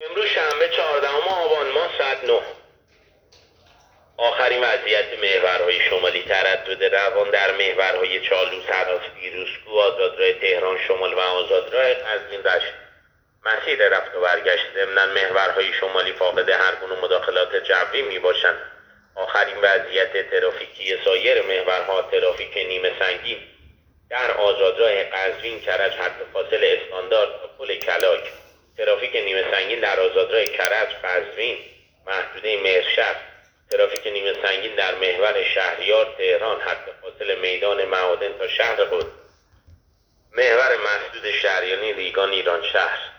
امروز شنبه 14 آبان ماه ساعت 9. آخرین وضعیت محورهای شمالی تردد روان در محورهای چالوس، هراس، پیروزکو، آزادراه تهران شمال و آزادراه قزوین رشت مسیر رفت و برگشت. ضمناً محورهای شمالی فاقد هر گونه مداخلات جوی می باشند. آخرین وضعیت ترافیکی سایر محورها ترافیک نیمه سنگین در آزادراه قزوین کرج حد فاصل استاندارد تا پل کلاک، ترافیک نیمه سنگین در آزادراه کرج قزوین محدوده مهرشهر، ترافیک نیمه سنگین در محور شهریار تهران حد فاصل میدان معادن تا شهر قدس، محور مسدود شهریانی ریگان ایران شهر.